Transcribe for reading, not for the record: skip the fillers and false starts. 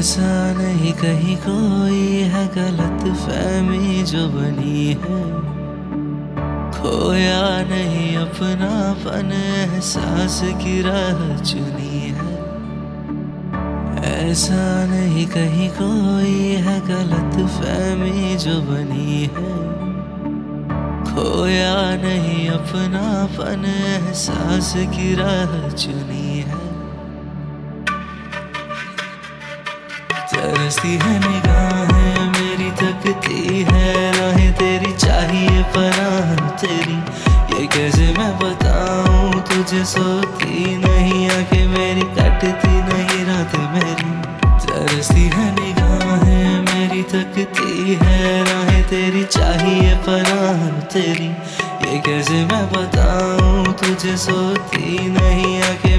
ऐसा नहीं कहीं कोई है गलत फहमी जो बनी है, खोया नहीं अपनापन एहसास की राह चुनी है। ऐसा नहीं कहीं कोई है गलत फहमी जो बनी है, खोया नहीं अपनापन एहसास की राह चुनी है। तरसती है निगाहें मेरी, तकती है राहें तेरी, चाहिए पनाह तेरी। ये कैसे मैं बताऊं तुझे, सोती नहीं आंखें मेरी, कटती नहीं रात मेरी। तरसती है निगाहें मेरी, तकती है राहें तेरी, चाहिए पनाह तेरी। ये कैसे मैं बताऊं तुझे, सोती नहीं आंखें